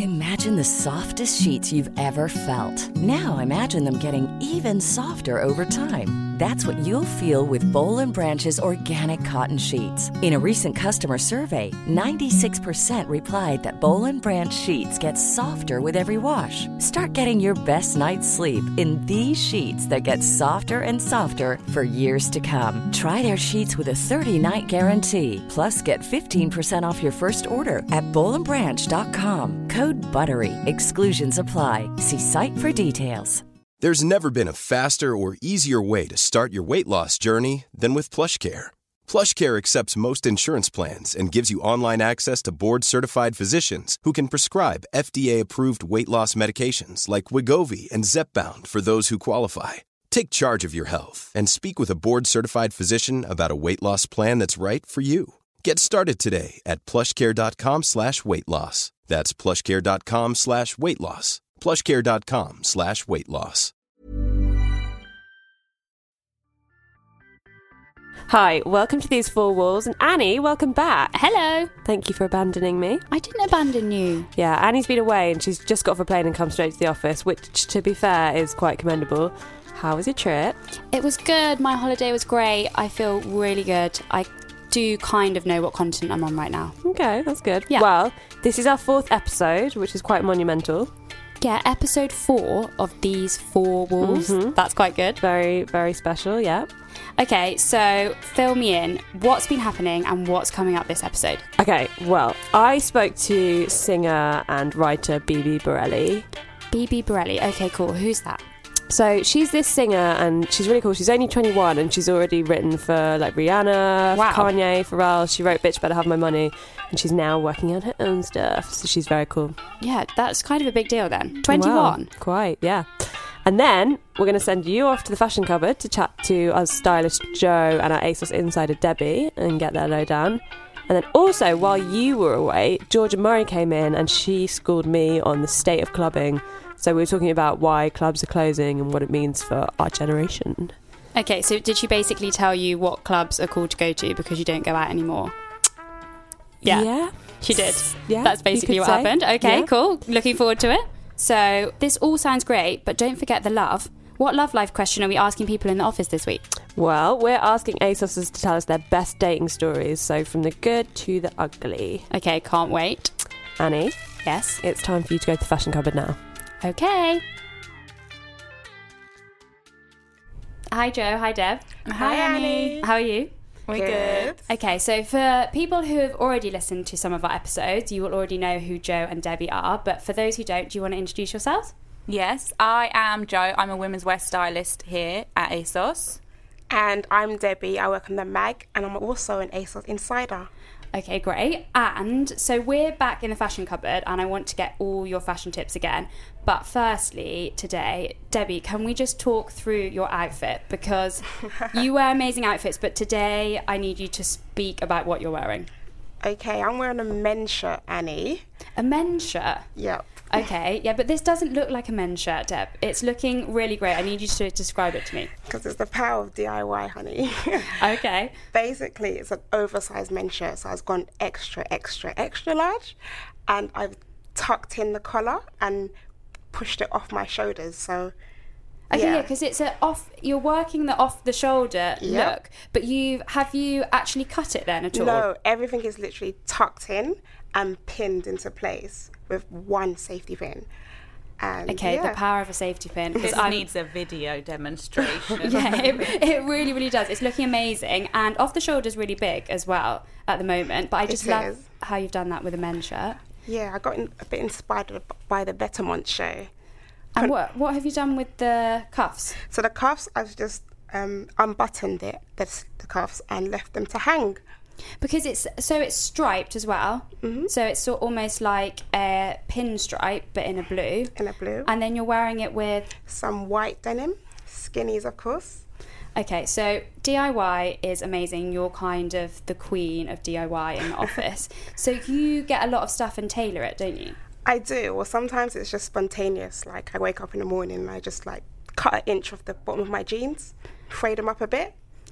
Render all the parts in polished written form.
Imagine the softest sheets you've ever felt. Now imagine them getting even softer over time. That's what you'll feel with Boll & Branch's organic cotton sheets. In a recent customer survey, 96% replied that Boll & Branch sheets get softer with every wash. Start getting your best night's sleep in these sheets that get softer and softer for years to come. Try their sheets with a 30-night guarantee. Plus, get 15% off your first order at bollandbranch.com. Code BUTTERY. Exclusions apply. See site for details. There's never been a faster or easier way to start your weight loss journey than with PlushCare. PlushCare accepts most insurance plans and gives you online access to board-certified physicians who can prescribe FDA-approved weight loss medications like Wegovy and Zepbound for those who qualify. Take charge of your health and speak with a board-certified physician about a weight loss plan that's right for you. Get started today at plushcare.com/weight loss. That's plushcare.com/weight loss. plushcare.com/weight loss. Hi, welcome to These Four Walls, and Annie, welcome back. Hello. Thank you for abandoning me. I didn't abandon you. Yeah, Annie's been away and she's just got off a plane and come straight to the office, which, to be fair, is quite commendable. How was your trip? It was good. My holiday was great. I feel really good. I do kind of know what continent I'm on right now. Okay, that's good. Yeah. Well, this is our 4th episode, which is quite monumental. Yeah, episode 4 of These Four Walls. Mm-hmm. That's quite good. Very, very special, yeah. Okay, so fill me in. What's been happening and what's coming up this episode? Okay, well, I spoke to singer and writer Bibi Borelli. Bibi Borelli. Okay, cool. Who's that? So she's this singer and she's really cool. She's only 21 and she's already written for like Rihanna, Wow. Kanye, Pharrell. She wrote Bitch Better Have My Money and she's now working on her own stuff. So she's very cool. Yeah, that's kind of a big deal then. 21. Wow, quite, yeah. And then we're going to send you off to the fashion cupboard to chat to our stylist Joe and our ASOS insider Debbie and get their lowdown. And then also, while you were away, Georgia Murray came in and she schooled me on the state of clubbing. So we were talking about why clubs are closing and what it means for our generation. Okay, so did she basically tell you what clubs are cool to go to because you don't go out anymore? Yeah. She did. Yeah, That's basically what happened. Okay, Yeah. cool. Looking forward to it. So this all sounds great, but don't forget the love. What love life question are we asking people in the office this week? Well, we're asking ASOSers to tell us their best dating stories. So from the good to the ugly. Okay, can't wait. Annie, Yes. it's time for you to go to the fashion cupboard now. Okay. Hi, Joe. Hi, Deb. Hi, Annie. How are you? We're good. Okay, so for people who have already listened to some of our episodes, you will already know who Joe and Debbie are. But for those who don't, do you want to introduce yourselves? Yes, I am Joe. I'm a women's wear stylist here at ASOS. And I'm Debbie. I work on the mag, and I'm also an ASOS insider. Okay, great. And so we're back in the fashion cupboard and I want to get all your fashion tips again. But firstly, today, Debbie, can we just talk through your outfit? Because you wear amazing outfits, but today I need you to speak about what you're wearing. Okay, I'm wearing a men's shirt, Annie. A men's shirt? Yep. Okay, yeah, but this doesn't look like a men's shirt, Deb. It's looking really great. I need you to describe it to me. Because it's the power of DIY, honey. Okay. Basically, it's an oversized men's shirt, so I've gone extra, extra, extra large. And I've tucked in the collar and pushed it off my shoulders, so... Okay, yeah, because it's you're working the off the shoulder look, but have you actually cut it then at all? No, everything is literally tucked in and pinned into place with one safety pin. And okay, the power of a safety pin. This needs a video demonstration. Yeah, it really, really does. It's looking amazing, and off the shoulder's really big as well at the moment. But I just love how you've done that with a men's shirt. Yeah, I got a bit inspired by the Bettermont show. And what have you done with the cuffs? So the cuffs, I've just unbuttoned the cuffs and left them to hang. Because it's striped as well. Mm-hmm. So it's almost like a pinstripe, but in a blue. In a blue. And then you're wearing it with... some white denim, skinnies, of course. Okay, so DIY is amazing. You're kind of the queen of DIY in the office. So you get a lot of stuff and tailor it, don't you? I do. Well, sometimes it's just spontaneous. Like, I wake up in the morning and I just, cut an inch off the bottom of my jeans, frayed them up a bit.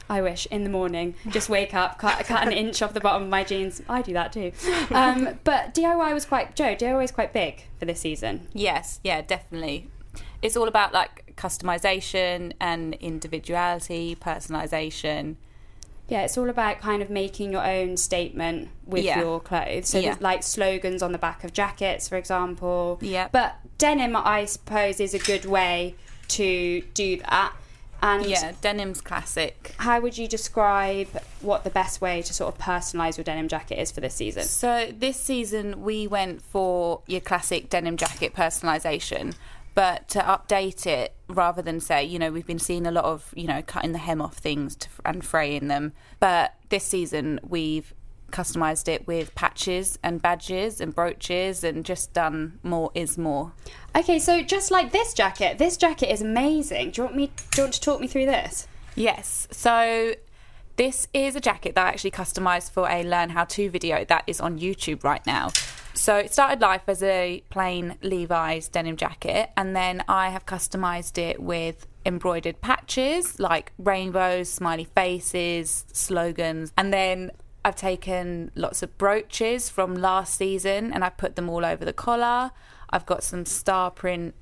I wish, in the morning, just wake up, cut an inch off the bottom of my jeans. I do that too. But DIY was quite big for this season. Yes, yeah, definitely. It's all about like customization and individuality, personalization. Yeah, it's all about kind of making your own statement with your clothes. So there's like slogans on the back of jackets, for example. Yeah. But denim, I suppose, is a good way to do that. And yeah, denim's classic. How would you describe what the best way to sort of personalise your denim jacket is for this season? So this season we went for your classic denim jacket personalisation, but to update it, rather than say, you know, we've been seeing a lot of, you know, cutting the hem off things and fraying them. But this season we've customised it with patches and badges and brooches and just done more is more. Okay, so just like this jacket is amazing. Do you want to talk me through this? Yes, so this is a jacket that I actually customised for a Learn How To video that is on YouTube right now. So it started life as a plain Levi's denim jacket, and then I have customised it with embroidered patches like rainbows, smiley faces, slogans, and then I've taken lots of brooches from last season and I put them all over the collar. I've got some star print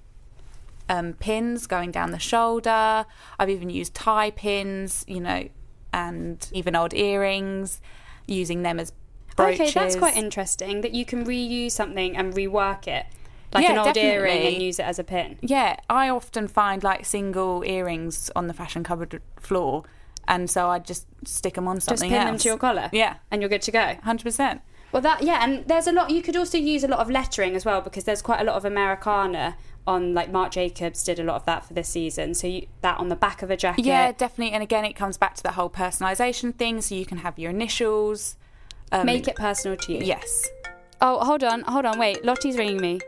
pins going down the shoulder. I've even used tie pins, you know, and even old earrings, using them as brooches. Okay, that's quite interesting that you can reuse something and rework it. Like an old definitely. earring and use it as a pin. Yeah, I often find like single earrings on the fashion cupboard floor, and so I just stick them on something else. Just pin them to your collar? Yeah. And you're good to go? 100%. Well, and there's a lot, you could also use a lot of lettering as well, because there's quite a lot of Americana on, like Marc Jacobs did a lot of that for this season. So that on the back of a jacket. Yeah, definitely. And again, it comes back to the whole personalisation thing, so you can have your initials. Make it personal to you. Yes. Oh, hold on, wait, Lottie's ringing me.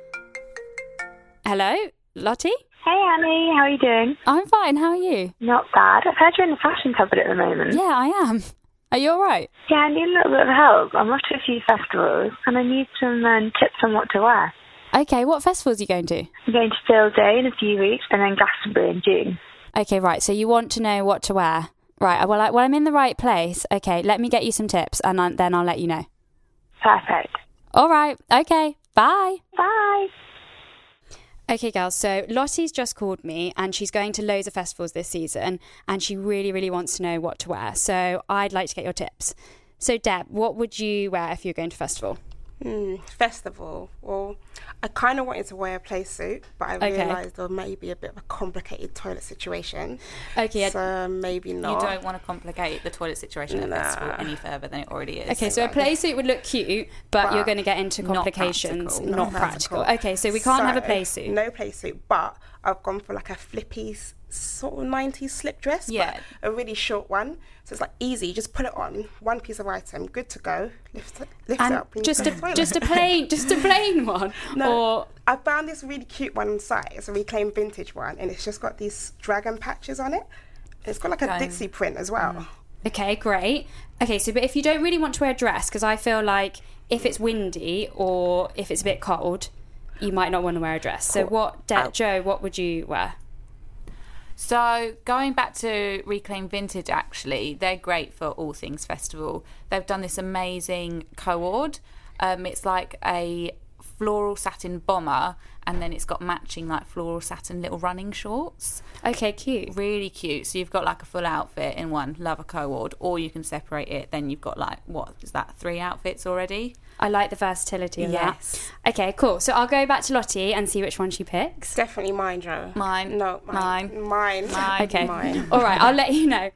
Hello, Lottie? Hey Annie, how are you doing? I'm fine, how are you? Not bad. I've heard you're in the fashion cupboard at the moment. Yeah, I am. Are you alright? Yeah, I need a little bit of help. I'm off to a few festivals and I need some tips on what to wear. Okay, what festivals are you going to? I'm going to Field Day in a few weeks and then Glastonbury in June. Okay, right, so you want to know what to wear. Right, well, I'm in the right place. Okay, let me get you some tips and then I'll let you know. Perfect. Alright, okay, bye. Bye. Okay, girls, so Lottie's just called me and she's going to loads of festivals this season and she really, really wants to know what to wear. So I'd like to get your tips. So, Deb, what would you wear if you're going to festival? Festival. Well, I kind of wanted to wear a play suit, but I realised there may be a bit of a complicated toilet situation. Okay. So maybe not. You don't want to complicate the toilet situation at a festival any further than it already is. Okay, so a play suit would look cute, but you're going to get into complications. Not practical. Okay, so we can't have a play suit. No play suit, but I've gone for like a flippy sort of 90s slip dress, but a really short one. So it's like easy, you just put it on, one piece of item, good to go. Lift it up. Just a plain one. No, or I found this really cute one on site. It's a reclaimed vintage one, and it's just got these dragon patches on it. It's got like a Dixie print as well. Okay, great. Okay, so but if you don't really want to wear a dress, because I feel like if it's windy or if it's a bit cold, you might not want to wear a dress. Cool. So Joe, what would you wear? So going back to Reclaim Vintage, actually, they're great for all things festival. They've done this amazing co-ord. It's like a floral satin bomber, and then it's got matching like floral satin little running shorts. Okay, cute. Really cute. So you've got like a full outfit in one. Love a co-ord. Or you can separate it. Then you've got like, what is that, 3 outfits already? I like the versatility of Yes. that. Okay, cool. So I'll go back to Lottie and see which one she picks. Definitely mine, Joe. Mine. No, mine. Okay. Mine. All right, I'll let you know.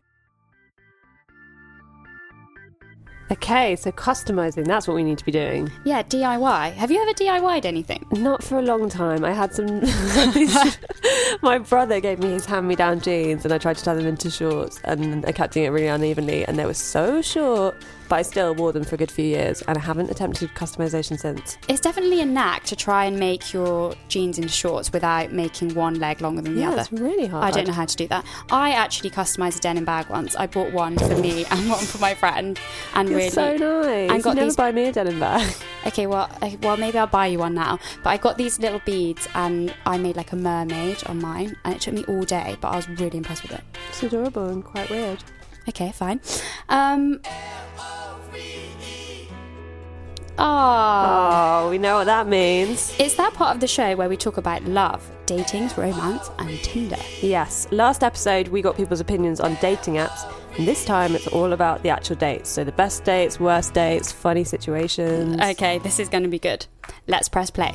Okay, so customising, that's what we need to be doing. Yeah, DIY. Have you ever DIY'd anything? Not for a long time. I had some... My brother gave me his hand-me-down jeans and I tried to tie them into shorts and I kept doing it really unevenly and they were so short, but I still wore them for a good few years and I haven't attempted customisation since. It's definitely a knack to try and make your jeans into shorts without making one leg longer than the other. It's really hard. I don't know how to do that. I actually customised a denim bag once. I bought one for me and one for my friend. And You're really, so nice. and got you never these... buy me a denim bag. Okay, well, maybe I'll buy you one now. But I got these little beads and I made like a mermaid on mine and it took me all day, but I was really impressed with it. It's adorable and quite weird. Okay, fine. Oh, we know what that means. It's that part of the show where we talk about love, dating, romance, and Tinder. Yes, last episode we got people's opinions on dating apps, and this time it's all about the actual dates. So the best dates, worst dates, funny situations. Okay, this is going to be good. Let's press play.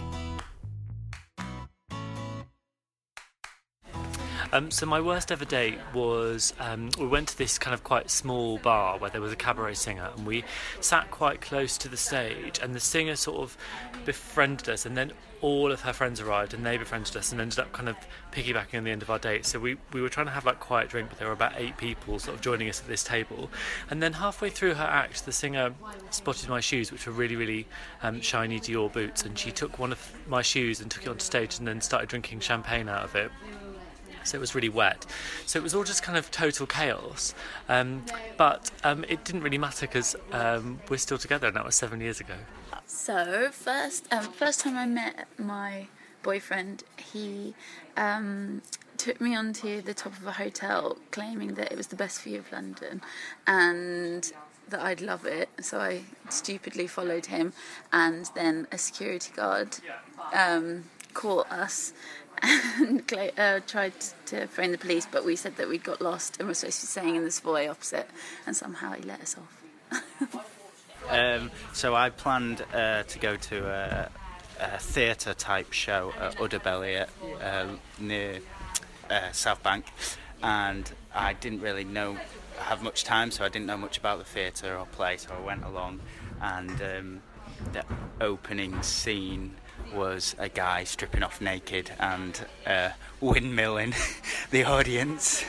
So my worst ever date was, we went to this kind of quite small bar where there was a cabaret singer, and we sat quite close to the stage, and the singer sort of befriended us, and then all of her friends arrived and they befriended us and ended up kind of piggybacking on the end of our date. So we were trying to have like quiet drink, but there were about 8 people sort of joining us at this table, and then halfway through her act the singer spotted my shoes, which were really, really shiny Dior boots, and she took one of my shoes and took it onto stage and then started drinking champagne out of it. So it was really wet. So it was all just kind of total chaos. But it didn't really matter because we're still together, and that was 7 years ago. So first time I met my boyfriend, he took me onto the top of a hotel, claiming that it was the best view of London and that I'd love it. So I stupidly followed him, and then a security guard caught us and tried to phone the police, but we said that we'd got lost and were supposed to be staying in the Savoy opposite, and somehow he let us off. So I planned to go to a theatre type show at Udderbelly near South Bank, and I didn't really have much time, so I didn't know much about the theatre or play, so I went along, and the opening scene was a guy stripping off naked and windmilling the audience,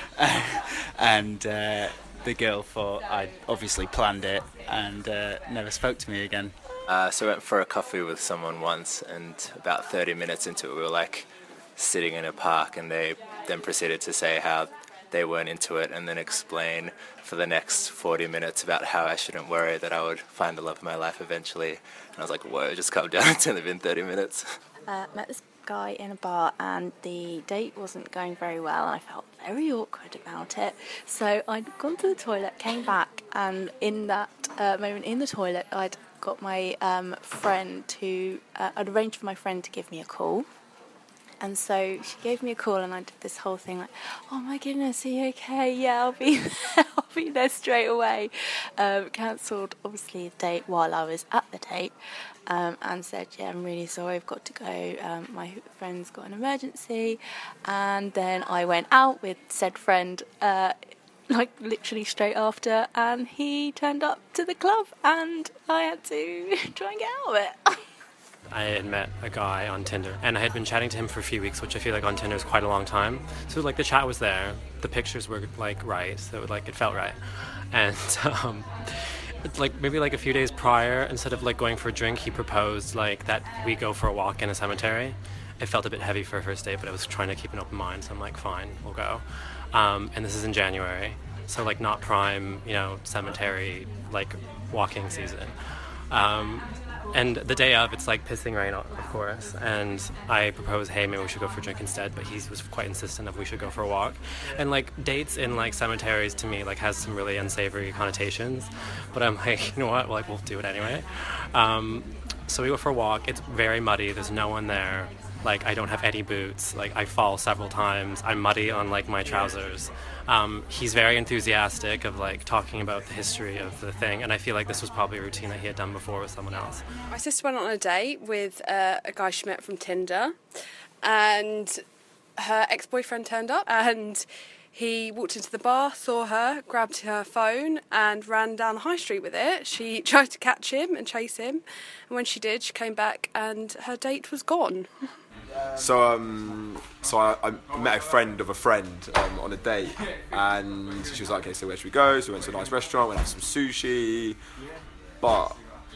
and the girl thought I'd obviously planned it and never spoke to me again. So I went for a coffee with someone once, and about 30 minutes into it we were like sitting in a park, and they then proceeded to say how they weren't into it, and then explain for the next 40 minutes about how I shouldn't worry, that I would find the love of my life eventually. And I was like, whoa, just calm down, it's only been 30 minutes. Met this guy in a bar, and the date wasn't going very well, and I felt very awkward about it. So I'd gone to the toilet, came back, and in that moment in the toilet I'd got my friend I'd arranged for my friend to give me a call. And so she gave me a call, and I did this whole thing like, oh my goodness, are you okay? Yeah, I'll be there. I'll be there straight away. Cancelled, obviously, the date while I was at the date, and said, yeah, I'm really sorry, I've got to go. My friend's got an emergency. And then I went out with said friend, like literally straight after, and he turned up to the club, and I had to try and get out of it. I had met a guy on Tinder, and I had been chatting to him for a few weeks, which I feel like on Tinder is quite a long time. So like the chat was there, the pictures were like right, so like it felt right. And like maybe like a few days prior, instead of like going for a drink, he proposed like that we go for a walk in a cemetery. It felt a bit heavy for a first date, but I was trying to keep an open mind, so I'm like, fine, we'll go. And this is in January, so like not prime, cemetery like walking season. And the day of, it's like pissing rain, of course, and I proposed, hey, maybe we should go for a drink instead, but he was quite insistent that we should go for a walk. And like dates in like cemeteries to me like has some really unsavory connotations, but I'm like, you know what, like we'll do it anyway. So we go for a walk. It's very muddy, there's no one there, like I don't have any boots, like I fall several times, I'm muddy on like my trousers. He's very enthusiastic of like talking about the history of the thing, and I feel like this was probably a routine that he had done before with someone else. My sister went on a date with a guy she met from Tinder, and her ex-boyfriend turned up, and he walked into the bar, saw her, grabbed her phone and ran down the high street with it. She tried to catch him and chase him, and when she did, she came back and her date was gone. So I met a friend of a friend on a date, and she was like, okay, so where should we go? So we went to a nice restaurant, went out some sushi, but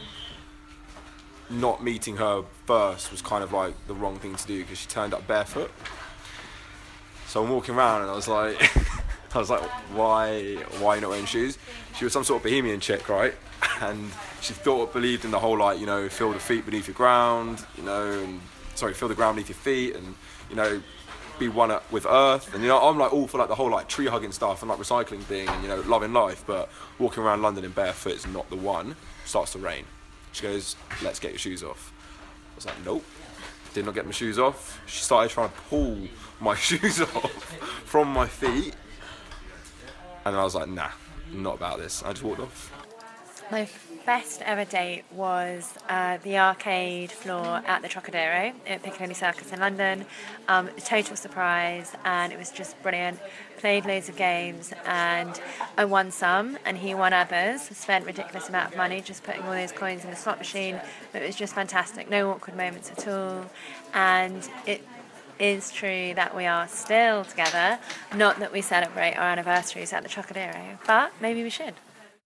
not meeting her first was kind of like the wrong thing to do, because she turned up barefoot. So I'm walking around and I was like, why are you not wearing shoes? She was some sort of bohemian chick, right? And she believed in the whole like, feel the feet beneath your ground, and feel the ground beneath your feet, and be one with Earth, and I'm like all for like the whole like tree hugging stuff and like recycling thing and loving life, but walking around London in barefoot is not the one. Starts to rain. She goes, let's get your shoes off. I was like, nope. Did not get my shoes off. She started trying to pull my shoes off from my feet, and I was like, nah, not about this. I just walked off. My best ever date was the arcade floor at the Trocadero at Piccadilly Circus in London. Total surprise, and it was just brilliant. Played loads of games, and I won some, and he won others. Spent a ridiculous amount of money just putting all those coins in the slot machine. But it was just fantastic. No awkward moments at all. And it is true that we are still together. Not that we celebrate our anniversaries at the Trocadero, but maybe we should.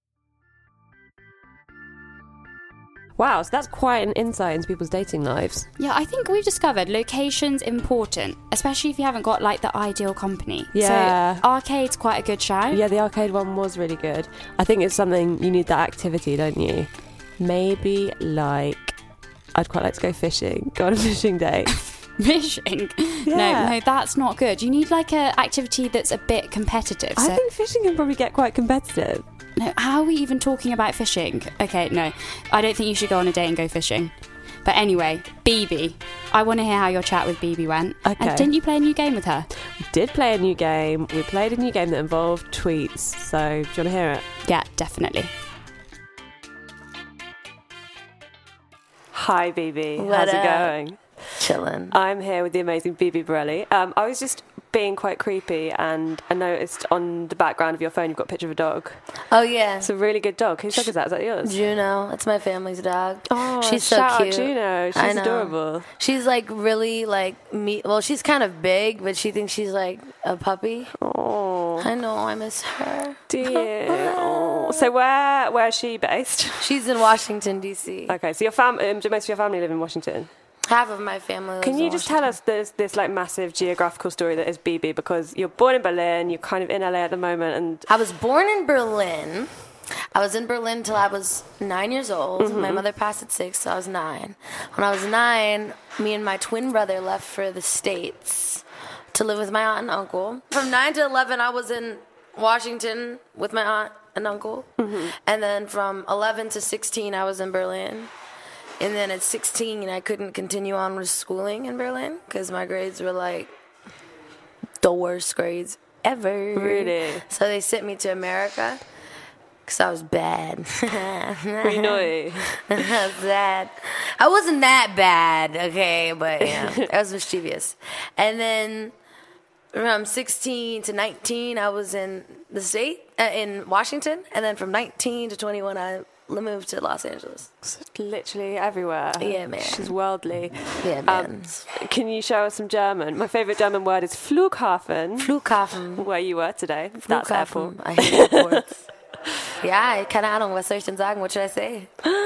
Wow, so that's quite an insight into people's dating lives. Yeah, I think we've discovered location's important, especially if you haven't got like the ideal company. Yeah. So arcade's quite a good shout. Yeah, the arcade one was really good. I think it's something, you need that activity, don't you? Maybe like, I'd quite like to go fishing. Go on a fishing date. Fishing? Yeah. No, that's not good. You need like an activity that's a bit competitive. I think fishing can probably get quite competitive. No, how are we even talking about fishing? Okay, no. I don't think you should go on a date and go fishing. But anyway, BB. I want to hear how your chat with BB went. Okay. And didn't you play a new game with her? We did play a new game. We played a new game that involved tweets. So, do you want to hear it? Yeah, definitely. Hi, BB. What How's it up? going? Chilling. I'm here with the amazing BB Borelli. I was just being quite creepy, and I noticed on the background of your phone you've got a picture of a dog. Oh, yeah. It's a really good dog. Whose dog is that? Is that yours? Juno. It's my family's dog. Oh, she's so shout cute. out Juno. I She's know. adorable. She's like really like me. Well, she's kind of big, but she thinks she's like a puppy. Oh, I know. I miss her. do you? Oh. So where's she based? She's in Washington, D.C. Okay, so most of your family live in Washington. Half of my family lives Can you in just tell us this like massive geographical story that is BB, because you're born in Berlin, you're kind of in LA at the moment, and I was born in Berlin. I was in Berlin till I was 9 years old. Mm-hmm. My mother passed at 6, so I was 9. When I was 9, me and my twin brother left for the States to live with my aunt and uncle. From 9 to 11, I was in Washington with my aunt and uncle. Mm-hmm. And then from 11 to 16, I was in Berlin. And then at 16, I couldn't continue on with schooling in Berlin because my grades were like the worst grades ever. Really? So they sent me to America because I was bad. Pretty naughty. I was bad. I wasn't that bad, okay, but yeah, I was mischievous. And then from 16 to 19, I was in the state, in Washington. And then from 19 to 21, I moved to Los Angeles. It's literally everywhere. Yeah, man. She's worldly. Yeah, man. Can you show us some German? My favourite German word is Flughafen. Flughafen. Where you were today. That's airport. I hate airports. Yeah, keine Ahnung, was soll ich denn sagen? What should I say?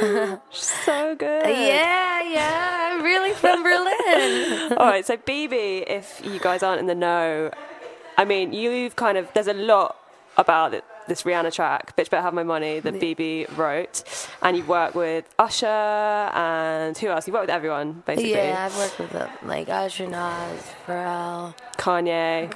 So good. Yeah, I'm really from Berlin. All right, so BB, if you guys aren't in the know, I mean, there's a lot about this Rihanna track, Bitch Better Have My Money, that BB wrote, and you've worked with Usher, and who else? You've worked with everyone, basically. Yeah, I've worked with like Usher, Nas, Pharrell, Kanye.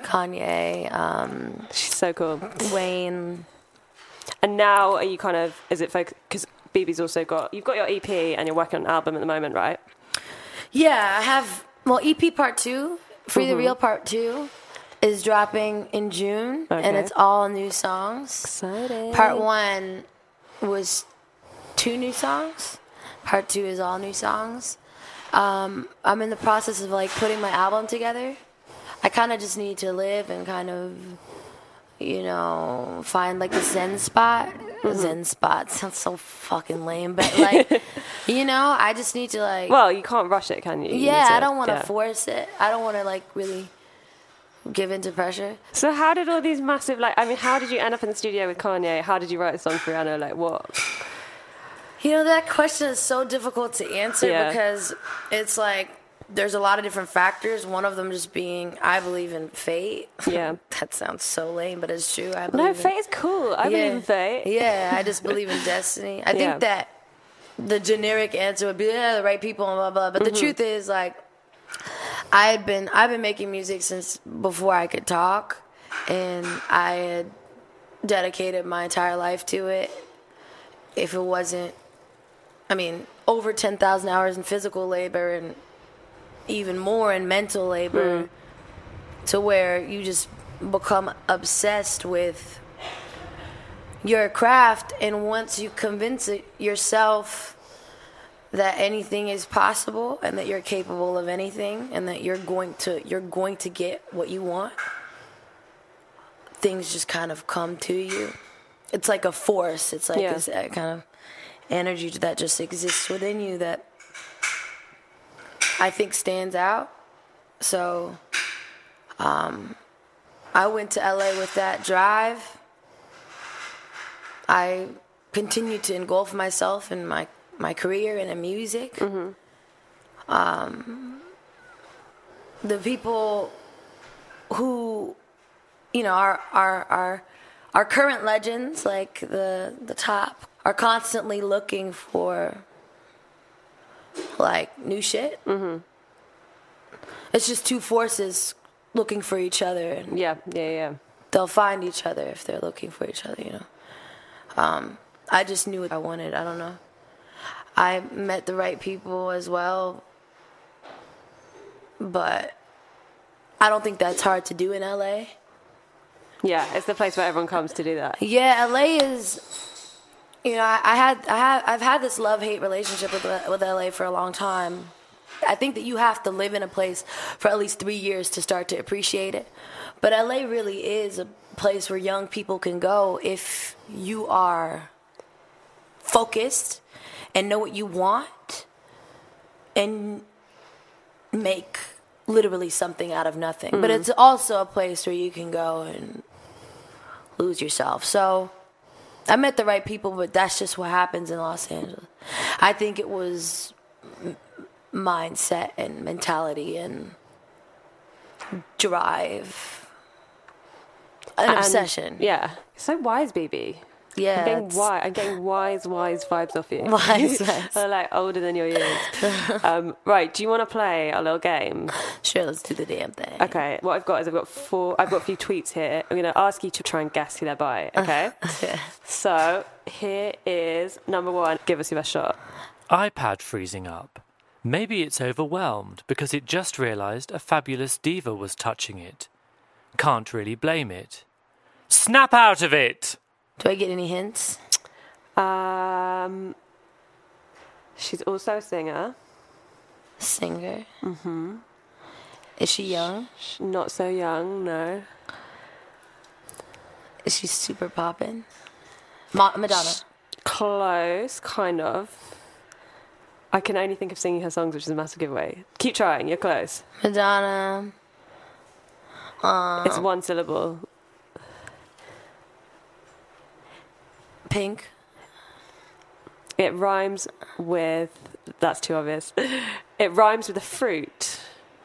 She's so cool. Wayne. And now are you is it focused, because BB's also you've got your EP and you're working on an album at the moment, right? Yeah, I have, EP part 2, Free the Real part 2. Is dropping in June, and it's all new songs. Exciting. Part 1 was 2 new songs. Part 2 is all new songs. I'm in the process of like putting my album together. I kind of just need to live and kind of, find like a zen spot. Zen spot sounds so fucking lame, but like, I just need to like. Well, you can't rush it, can you? Yeah, I don't want to force it. I don't want to like really give into pressure. So how did all these massive, how did you end up in the studio with Kanye? How did you write a song for Rihanna? Like, what? That question is so difficult to answer because it's like there's a lot of different factors. One of them just being, I believe in fate. Yeah. That sounds so lame, but it's true. I believe fate is cool. I believe in fate. Yeah, I just believe in destiny. I think that the generic answer would be, the right people and blah, blah. But the truth is, like, I've been making music since before I could talk, and I had dedicated my entire life to it. If it wasn't, over 10,000 hours in physical labor and even more in mental labor, to where you just become obsessed with your craft, and once you convince yourself that anything is possible and that you're capable of anything and that you're going to get what you want, things just kind of come to you. It's like a force. It's like this kind of energy that just exists within you that I think stands out. So I went to LA with that drive. I continued to engulf myself in my career and in music. The people who, are current legends, like the top, are constantly looking for like new shit. It's just two forces looking for each other. And they'll find each other if they're looking for each other. I just knew what I wanted. I don't know. I met the right people as well, but I don't think that's hard to do in LA. Yeah, it's the place where everyone comes to do that. Yeah, LA is. I've had this love-hate relationship with LA for a long time. I think that you have to live in a place for at least 3 years to start to appreciate it. But LA really is a place where young people can go if you are focused and know what you want and make literally something out of nothing. But it's also a place where you can go and lose yourself. So I met the right people, but that's just what happens in Los Angeles. I think it was mindset and mentality and drive. An obsession. Yeah. So wise, BB. Yeah. I'm getting wise vibes off you. Wise. They're like older than your years. Right, do you want to play a little game? Sure, let's do the damn thing. Okay, what I've got a few tweets here. I'm going to ask you to try and guess who they're by, okay? So, here is number 1. Give us your best shot. iPad freezing up. Maybe it's overwhelmed because it just realised a fabulous diva was touching it. Can't really blame it. Snap out of it! Do I get any hints? She's also a singer. Singer? Mm-hmm. Is she young? Not so young, no. Is she super poppin'? Madonna? Close, kind of. I can only think of singing her songs, which is a massive giveaway. Keep trying, you're close. Madonna. It's one syllable. Pink. It rhymes with... That's too obvious. It rhymes with a fruit.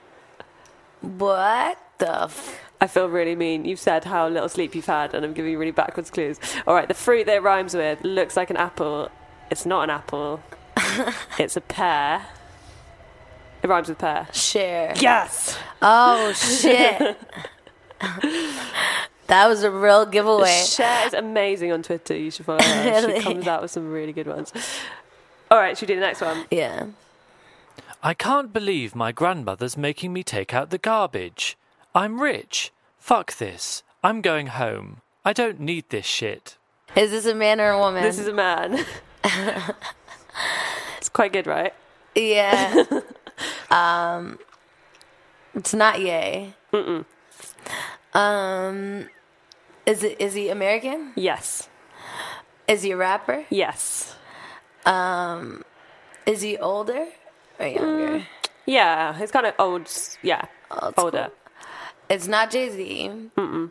What the I feel really mean. You've said how little sleep you've had, and I'm giving you really backwards clues. All right, the fruit that it rhymes with looks like an apple. It's not an apple. It's a pear. It rhymes with pear. Share. Yes! Oh, shit. That was a real giveaway. Cher is amazing on Twitter. You should follow her. She comes out with some really good ones. All right, should we do the next one? Yeah. I can't believe my grandmother's making me take out the garbage. I'm rich. Fuck this. I'm going home. I don't need this shit. Is this a man or a woman? This is a man. It's quite good, right? Yeah. It's not Ye. Mm-mm. Is he American? Yes. Is he a rapper? Yes. Is he older or younger? Yeah, he's kind of old. Yeah, older. Cool. It's not Jay-Z. Mm-mm.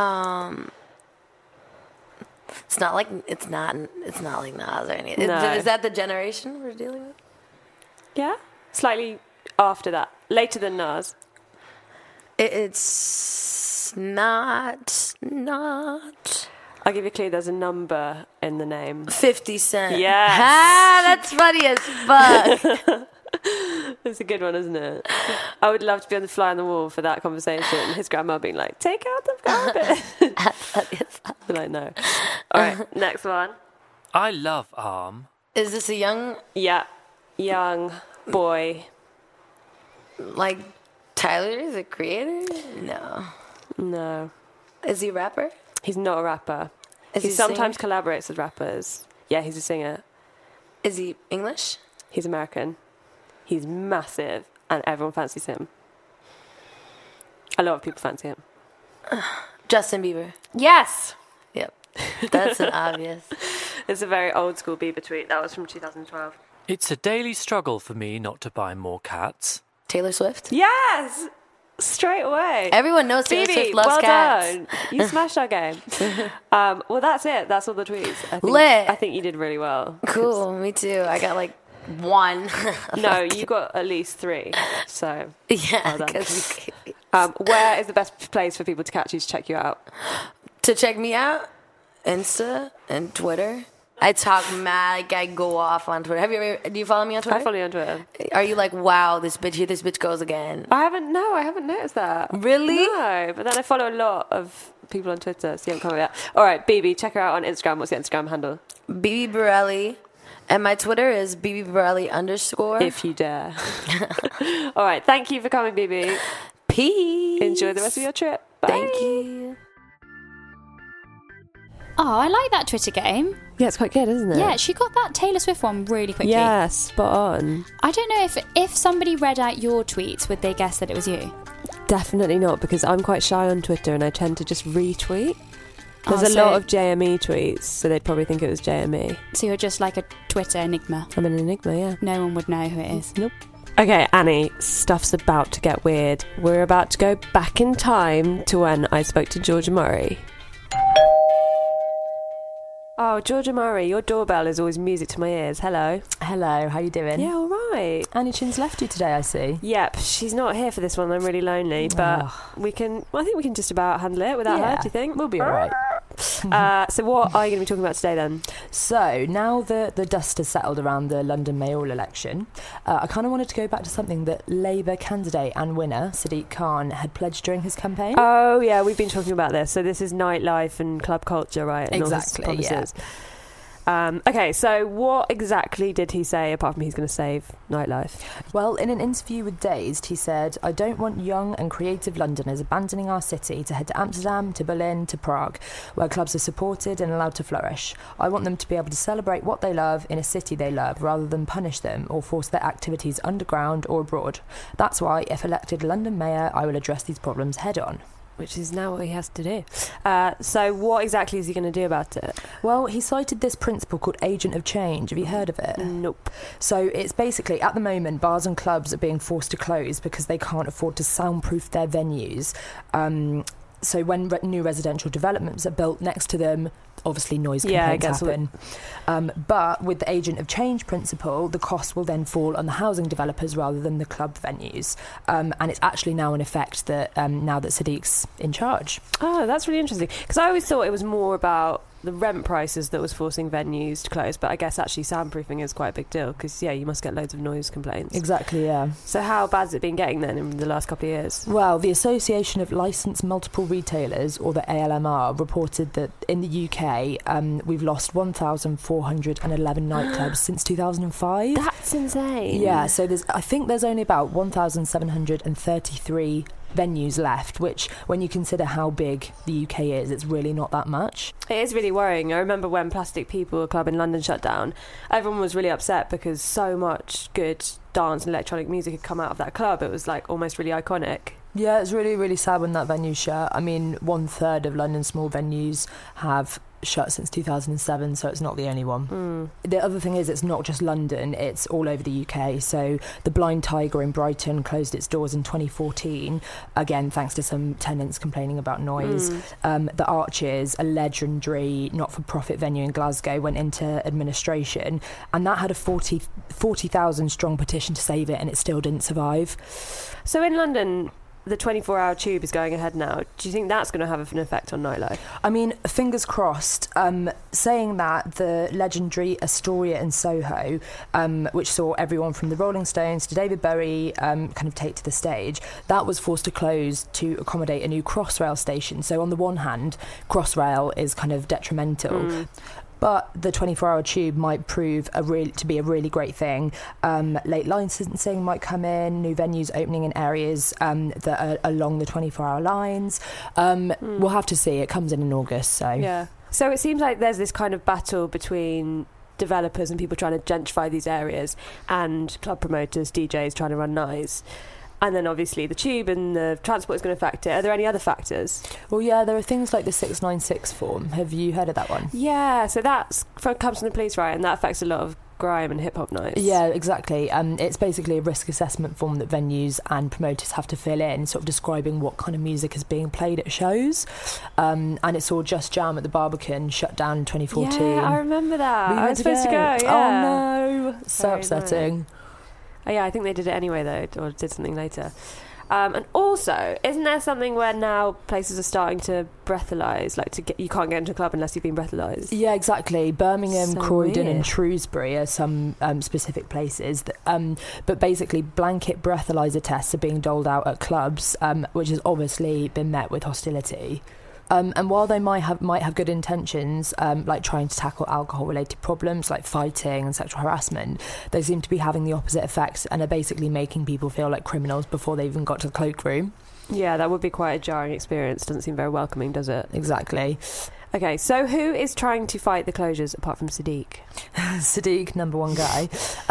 It's not like Nas or anything. No. Is that the generation we're dealing with? Yeah, slightly after that, later than Nas. It's not. I'll give you a clue. There's a number in the name. 50 Cent. Yes. That's funny as fuck. It's a good one, isn't it? I would love to be on the fly on the wall for that conversation. His grandma being like, take out the carpet. I'd be like, no. All right, next one. I love Arm. Is this a young... Yeah, young boy. Like Tyler, the creator? No. Is he a rapper? He's not a rapper. He sometimes collaborates with rappers. Yeah, he's a singer. Is he English? He's American. He's massive, and everyone fancies him. A lot of people fancy him. Justin Bieber. Yes! Yep. That's an obvious. It's a very old school Bieber tweet. That was from 2012. It's a daily struggle for me not to buy more cats. Taylor Swift? Yes! Straight away. Everyone knows Taylor Swift loves cats. Done. You smashed our game. Well, that's it. That's all the tweets. I think you did really well. Cool. Me too. I got like one. No, you got at least 3. So yeah. Well where is the best place for people to catch you to check you out? To check me out? Insta and Twitter. I talk mad, like I go off on Twitter. Do you follow me on Twitter? I follow you on Twitter. Are you like, wow, this bitch goes again? I haven't noticed that. Really? No, but then I follow a lot of people on Twitter, so you haven't come with that. All right, BB, check her out on Instagram. What's the Instagram handle? BB Borelli. And my Twitter is BB Borelli _. If you dare. All right, thank you for coming, BB. Peace. Enjoy the rest of your trip. Bye. Thank you. Oh, I like that Twitter game. Yeah, it's quite good, isn't it? Yeah, she got that Taylor Swift one really quickly. Yeah, spot on. I don't know if somebody read out your tweets, would they guess that it was you? Definitely not, because I'm quite shy on Twitter and I tend to just retweet. There's a lot of JME tweets, so they'd probably think it was JME. So you're just like a Twitter enigma? I'm an enigma, yeah. No one would know who it is? Nope. Okay, Annie, stuff's about to get weird. We're about to go back in time to when I spoke to Georgia Murray. Oh, Georgia Murray, your doorbell is always music to my ears. Hello. Hello, how you doing? Yeah, all right. Annie Chin's left you today, I see. Yep, she's not here for this one. I'm really lonely, but I think we can just about handle it without her, do you think? We'll be all right. So what are you going to be talking about today then? So now that the dust has settled around the London mayoral election, I kind of wanted to go back to something that Labour candidate and winner Sadiq Khan had pledged during his campaign. Oh yeah, we've been talking about this. So this is nightlife and club culture, right? And exactly, all his promises. Okay, so what exactly did he say apart from he's going to save nightlife? Well, in an interview with Dazed, he said, "I don't want young and creative Londoners abandoning our city to head to Amsterdam, to Berlin, to Prague, where clubs are supported and allowed to flourish. I want them to be able to celebrate what they love in a city they love rather than punish them or force their activities underground or abroad. That's why, if elected London mayor, I will address these problems head on." Which is now what he has to do. So what exactly is he going to do about it? Well, he cited this principle called agent of change. Have you heard of it? Nope. So it's basically, at the moment, bars and clubs are being forced to close because they can't afford to soundproof their venues. So when new residential developments are built next to them, obviously noise complaints happen. But with the agent of change principle, the cost will then fall on the housing developers rather than the club venues. And it's actually now in effect that now that Sadiq's in charge. Oh, that's really interesting. Because I always thought it was more about the rent prices that was forcing venues to close, but I guess actually soundproofing is quite a big deal because you must get loads of noise complaints. Exactly, yeah. So how bad has it been getting then in the last couple of years? Well, the Association of Licensed Multiple Retailers, or the ALMR, reported that in the UK we've lost 1,411 nightclubs since 2005. That's insane. Yeah, so I think there's only about 1,733 venues left, which when you consider how big the UK is, it's really not that much. It is really worrying. I remember when Plastic People Club in London shut down, everyone was really upset because so much good dance and electronic music had come out of that club. It was like almost really iconic. Yeah, it's really, really sad when that venue shut. I mean, 1/3 of London's small venues have shut since 2007, so it's not the only one. The other thing is, it's not just London, it's all over the UK. So the Blind Tiger in Brighton closed its doors in 2014, again thanks to some tenants complaining about noise. The Arches, a legendary not-for-profit venue in Glasgow, went into administration, and that had a 40,000 strong petition to save it, and it still didn't survive. So in London, the 24-hour tube is going ahead now, do you think that's going to have an effect on nightlife? I mean, fingers crossed. Saying that, the legendary Astoria in Soho, which saw everyone from the Rolling Stones to David Bowie kind of take to the stage, that was forced to close to accommodate a new Crossrail station. So on the one hand, Crossrail is kind of detrimental. But the 24-hour tube might prove to be a really great thing. Late licensing might come in, new venues opening in areas that are along the 24-hour lines. We'll have to see. It comes in August, so... Yeah. So it seems like there's this kind of battle between developers and people trying to gentrify these areas and club promoters, DJs trying to run nights. And then obviously the tube and the transport is going to affect it. Are there any other factors? Well, yeah, there are things like the 696 form. Have you heard of that one? Yeah, so that comes from the police riot, and that affects a lot of grime and hip-hop nights. Yeah, exactly. It's basically a risk assessment form that venues and promoters have to fill in, sort of describing what kind of music is being played at shows. And it saw Just Jam at the Barbican shut down in 2014. Yeah, I remember that. I was supposed to go, yeah. Oh, no. So Very upsetting. nice. Oh, yeah, I think they did it anyway, though, or did something later. And also, isn't there something where now places are starting to breathalyse? Like, you can't get into a club unless you've been breathalyzed. Yeah, exactly. Birmingham, So Croydon weird. and Shrewsbury are some specific places. But basically, blanket breathalyzer tests are being doled out at clubs, which has obviously been met with hostility. And while they might have good intentions, like trying to tackle alcohol-related problems like fighting and sexual harassment, they seem to be having the opposite effects and are basically making people feel like criminals before they even got to the cloakroom. Yeah, that would be quite a jarring experience. Doesn't seem very welcoming, does it? Exactly. Okay, so who is trying to fight the closures apart from Sadiq? Sadiq, number one guy.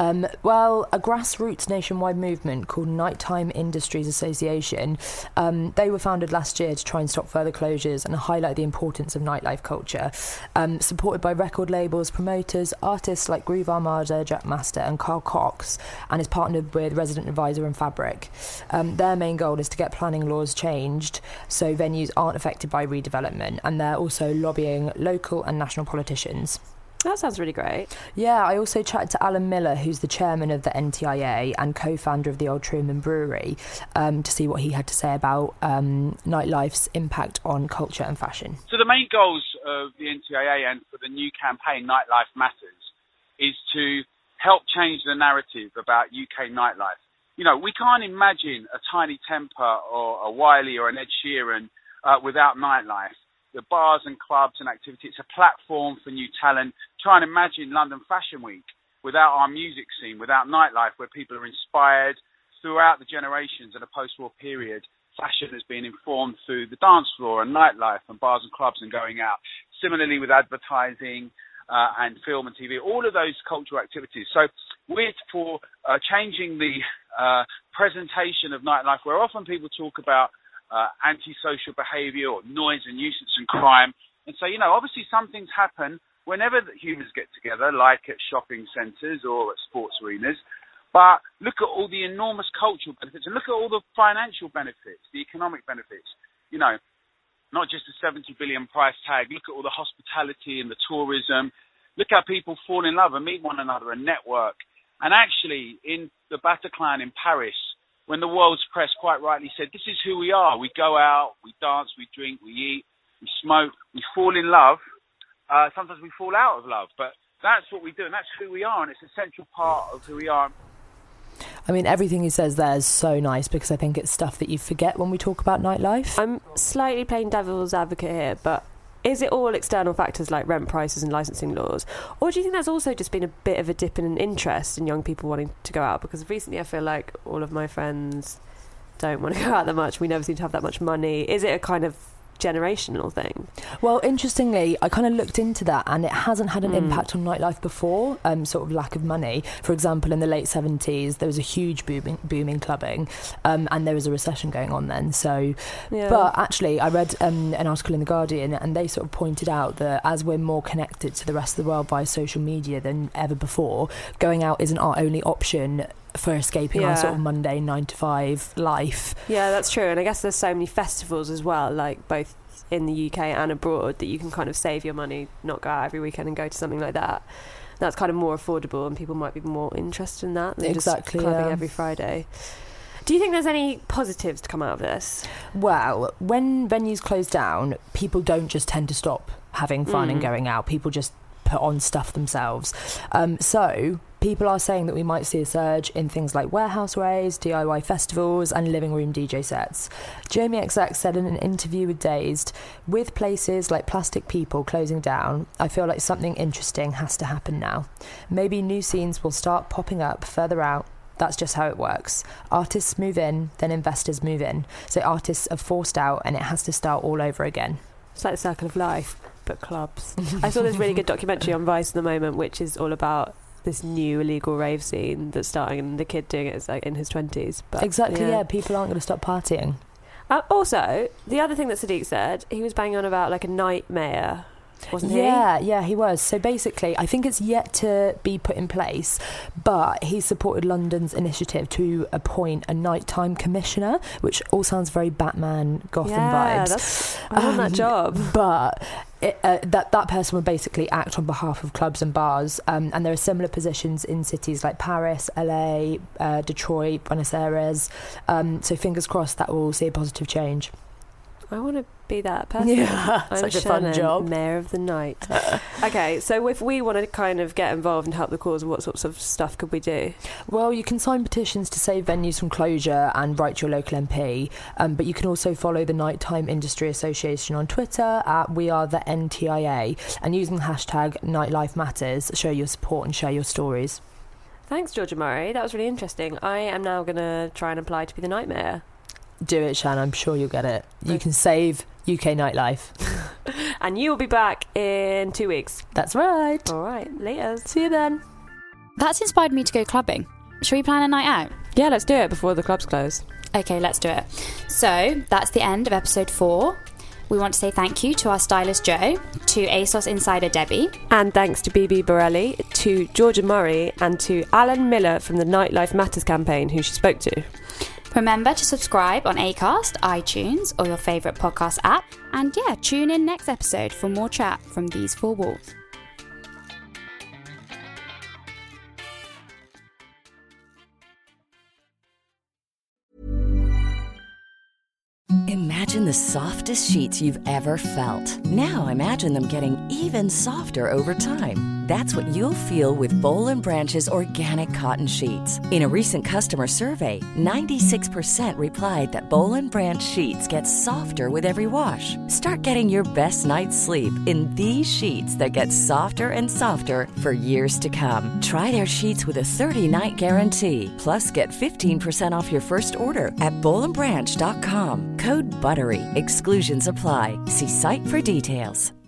Well, a grassroots nationwide movement called Nighttime Industries Association. They were founded last year to try and stop further closures and highlight the importance of nightlife culture. Supported by record labels, promoters, artists like Groove Armada, Jack Master and Carl Cox, and is partnered with Resident Advisor and Fabric. Their main goal is to get planning laws changed so venues aren't affected by redevelopment, and they're also lobbying local and national politicians. That sounds really great. Yeah, I also chatted to Alan Miller, who's the chairman of the NTIA and co-founder of the Old Truman Brewery, to see what he had to say about nightlife's impact on culture and fashion. So the main goals of the NTIA and for the new campaign, Nightlife Matters, is to help change the narrative about UK nightlife. You know, we can't imagine a Tiny Temper or a Wiley or an Ed Sheeran without nightlife. The bars and clubs and activity, it's a platform for new talent. Try and imagine London Fashion Week without our music scene, without nightlife, where people are inspired throughout the generations in a post-war period. Fashion has been informed through the dance floor and nightlife and bars and clubs and going out. Similarly with advertising and film and TV, all of those cultural activities. So we're for changing the presentation of nightlife, where often people talk about antisocial behaviour or noise and nuisance and crime. And so, you know, obviously some things happen whenever humans get together, like at shopping centres or at sports arenas. But look at all the enormous cultural benefits and look at all the financial benefits, the economic benefits. You know, not just the 70 billion price tag. Look at all the hospitality and the tourism. Look how people fall in love and meet one another and network. And actually, in the Bataclan in Paris, when the world's press quite rightly said, this is who we are. We go out, we dance, we drink, we eat, we smoke, we fall in love. Sometimes we fall out of love, but that's what we do, and that's who we are, and it's a central part of who we are. I mean, everything he says there is so nice, because I think it's stuff that you forget when we talk about nightlife. I'm slightly playing devil's advocate here, but is it all external factors like rent prices and licensing laws? Or do you think there's also just been a bit of a dip in an interest in young people wanting to go out? Because recently I feel like all of my friends don't want to go out that much. We never seem to have that much money. Is it a kind of generational thing? Well, interestingly, I kind of looked into that, and it hasn't had an impact on nightlife before, sort of lack of money. For example, in the late 70s, there was a huge booming clubbing, and there was a recession going on then. So, Yeah. But actually, I read an article in The Guardian, and they sort of pointed out that as we're more connected to the rest of the world via social media than ever before, going out isn't our only option for escaping our sort of mundane 9-to-5 life. Yeah, that's true. And I guess there's so many festivals as well, like both in the UK and abroad, that you can kind of save your money, not go out every weekend and go to something like that. That's kind of more affordable, and people might be more interested in that than Exactly, just clubbing yeah. every Friday. Do you think there's any positives to come out of this? Well, when venues close down, people don't just tend to stop having fun and going out. People just put on stuff themselves. So people are saying that we might see a surge in things like warehouse raves, DIY festivals and living room DJ sets. Jamie XX said in an interview with Dazed, with places like Plastic People closing down, I feel like something interesting has to happen now. Maybe new scenes will start popping up further out. That's just how it works. Artists move in, then investors move in. So artists are forced out and it has to start all over again. It's like the circle of life, but clubs. I saw this really good documentary on Vice at the moment, which is all about this new illegal rave scene that's starting, and the kid doing it is like in his 20s. But exactly, yeah, people aren't going to stop partying. Also, the other thing that Sadiq said, he was banging on about like a nightmare, wasn't he? Yeah, he was. So basically, I think it's yet to be put in place, but he supported London's initiative to appoint a nighttime commissioner, which all sounds very Batman Gotham vibes. I want that job. But that person would basically act on behalf of clubs and bars, and there are similar positions in cities like Paris, LA, Detroit, Buenos Aires. So fingers crossed that will see a positive change. I want to be that person. Yeah, I'm such a Shannon, fun job. Mayor of the night. Okay, so if we want to kind of get involved and help the cause, what sorts of stuff could we do? Well, you can sign petitions to save venues from closure and write to your local MP, but you can also follow the Nighttime Industry Association on Twitter at WeAreTheNTIA, and using the hashtag #NightLifeMatters, show your support and share your stories. Thanks, Georgia Murray. That was really interesting. I am now going to try and apply to be the night mayor. Do it, Shan. I'm sure you'll get it. You can save UK nightlife. And you will be back in 2 weeks. That's right. All right. Later. See you then. That's inspired me to go clubbing. Shall we plan a night out? Yeah, let's do it before the clubs close. Okay, let's do it. So, that's the end of episode 4. We want to say thank you to our stylist Joe, to ASOS insider Debbie. And thanks to BB Borelli, to Georgia Murray, and to Alan Miller from the Nightlife Matters campaign, who she spoke to. Remember to subscribe on Acast, iTunes, or your favourite podcast app. And yeah, tune in next episode for more chat from these four walls. Imagine the softest sheets you've ever felt. Now imagine them getting even softer over time. That's what you'll feel with Boll & Branch's organic cotton sheets. In a recent customer survey, 96% replied that Boll & Branch sheets get softer with every wash. Start getting your best night's sleep in these sheets that get softer and softer for years to come. Try their sheets with a 30-night guarantee. Plus, get 15% off your first order at bollandbranch.com. Code BUTTERY. Exclusions apply. See site for details.